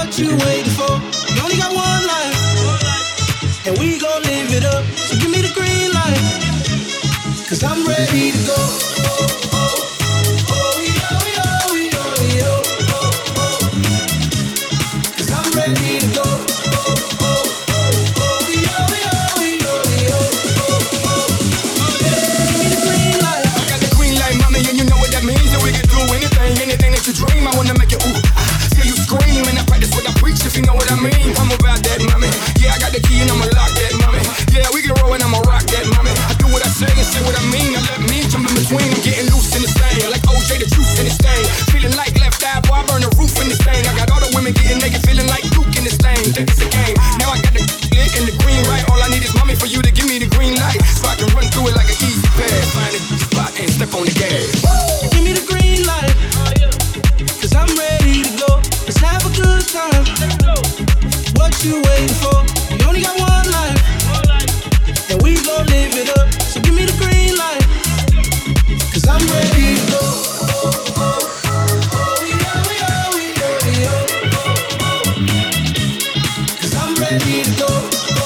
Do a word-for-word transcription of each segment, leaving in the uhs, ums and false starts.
What you waiting for? You only got one life, and we gon' live it up. So give me the green light, cause I'm ready to go. Ready to go. Dream, I wanna make it ooh, ah, see you scream, and I practice what I preach, if you know what I mean. I'm about that, mommy. Yeah, I got the key and I'ma lock that, mommy. Yeah, we can roll and I'ma rock that, mommy. I do what I say and say what I mean. I let me jump in between. I'm getting loose in this thing, like O J the juice in this thing. Feeling like left eye, boy, I burn the roof in this thing. I got all the women getting naked, feeling like Duke in this thing. Think it's a game. Now I got the lit and the green right. All I need is mommy for you to give me the green light, so I can run through it like an easy pass. Find a spot and step on the gas. Give me the green light. I'm ready to go, let's have a good time. What you waiting for? You only got one life, and we gon' live it up. So give me the green light, cause I'm ready to go. Cause I'm ready to go.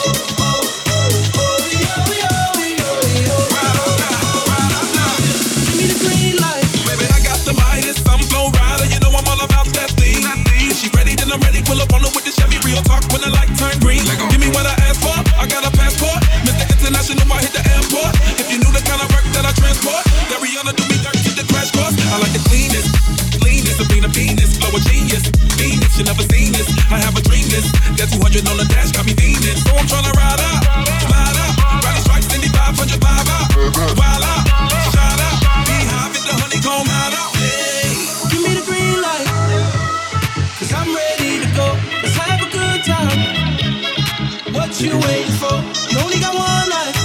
Give me the green light. Baby, I got the Midas, I'm flow rider, you know I'm all about that thing. If she ready, then I'm ready. Pull up on her with the Chevy, real talk when the light turn green. Give me what I asked for, I got a passport. Mister International, I hit the airport. If you knew the kind of work that I transport, then Rihanna do me dirt, keep the crash course. I like the cleanest, leanest, Sabrina Venus, flow a genius. Venus, you never seen this. I have a dream this. That two hundred on the dash got me Venus. So I'm tryna ride out, slide out, ride strikes, Indy five hundred, vibe out, wild out, shout out, beehive it, the honeycomb hide out. Give me the green light, cause I'm ready to go. Let's have a good time. What you waiting for? You only got one life,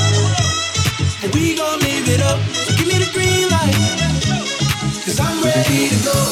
and we gon' live it up. So give me the green light, cause I'm ready to go.